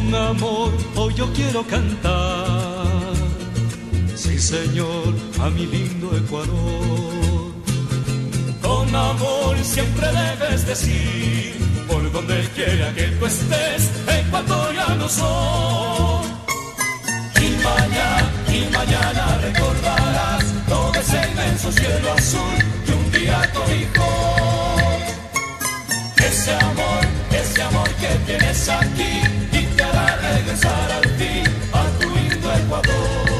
Con amor hoy yo quiero cantar, sí señor, a mi lindo Ecuador. Con amor siempre debes decir, por donde quiera que tú estés, ecuatoriano soy. Y mañana recordarás todo ese inmenso cielo azul que un día cobijó. Ese amor que tienes aquí y te hará regresar al fin a tu lindo Ecuador.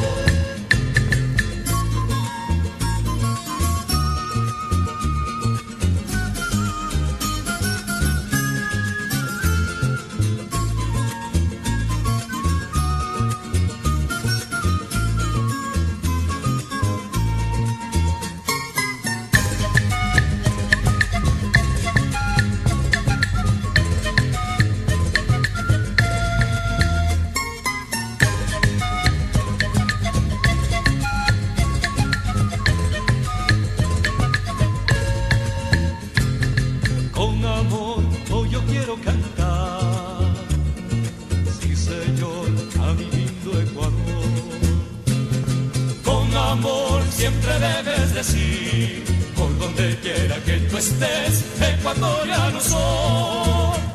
Con amor hoy yo quiero cantar, sí señor, a mi lindo Ecuador. Con amor siempre debes decir, por donde quiera que tú estés, ecuatoriano soy.